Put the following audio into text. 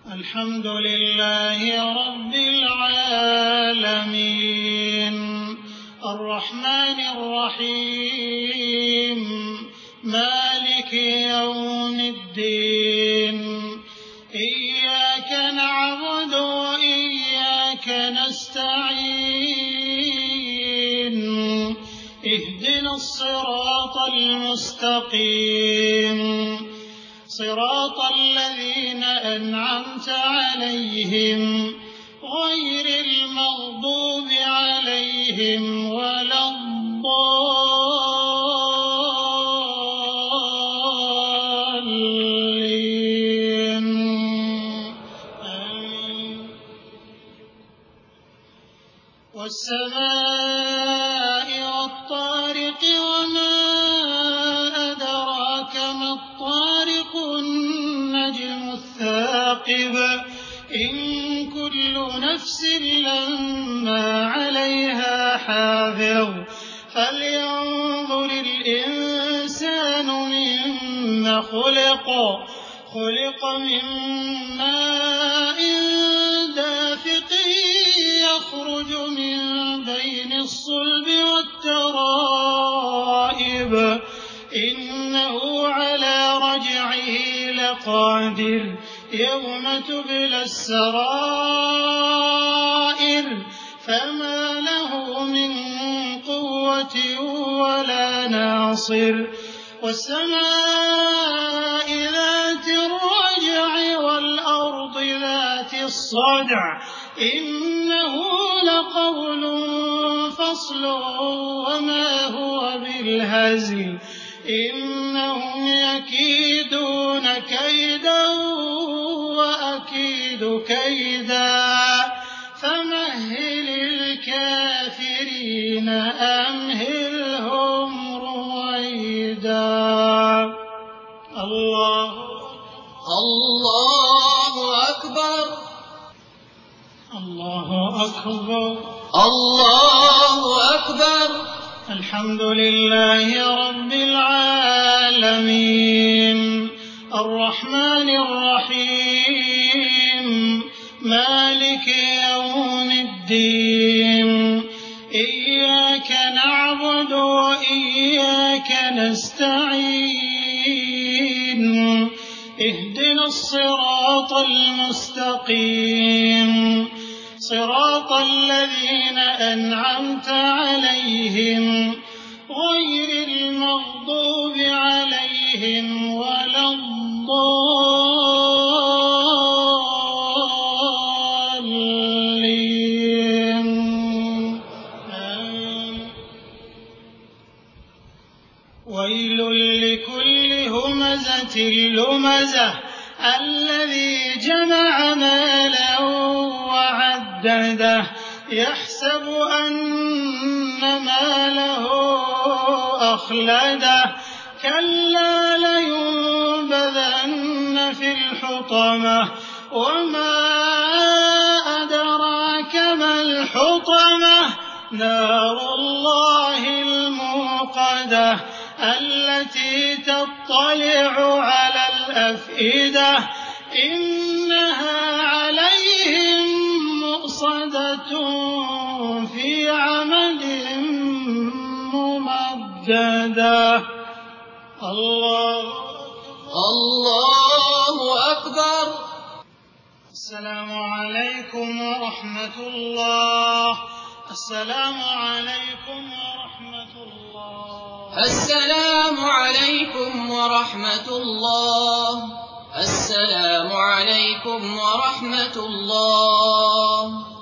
الحمد لله رب العالمين الرحمن الرحيم مالك يوم الدين إياك نعبد وإياك نستعين اهدنا الصراط المستقيم صراط الذين أنعمت عليهم غير المغضوب عليهم ولا الضالين والسماء والطارق وما أدراك ما الطارق النجم الثاقب إن كل نفس لما عليها حافظ فلينظر الإنسان مما خلق من ماء دافق يخرج من بين الصلب والترائب إنه على رجعه لقادر يوم تبلى السرائر فما له من قوة ولا ناصر والسماء ذات الرجع والأرض ذات الصدع إنه لقول فصل وما هو بالهزل إنهم يكيدون كيدا وأكيد كيدا فمهل الكافرين أمهلهم رويدا الله أكبر الله أكبر الله أكبر الحمد لله رب العالمين الرحمن الرحيم مالك يوم الدين إياك نعبد وإياك نستعين اهدنا الصراط المستقيم صراط الذين أنعمت عليهم غير المغضوب عليهم ولا الضالين ويل لكل همزة لمزة الذي جمع مالا وعدده يحسب أن ماله أخلده كلا لينبذن في الحطمة وما أدراك ما الحطمة نار الله الموقدة التي تطلع على الأفئدة إنها عليهم مؤصدة في عمد ممددة الله أكبر السلام عليكم ورحمة الله السلام عليكم ورحمة الله السلام عليكم ورحمة الله السلام عليكم ورحمة الله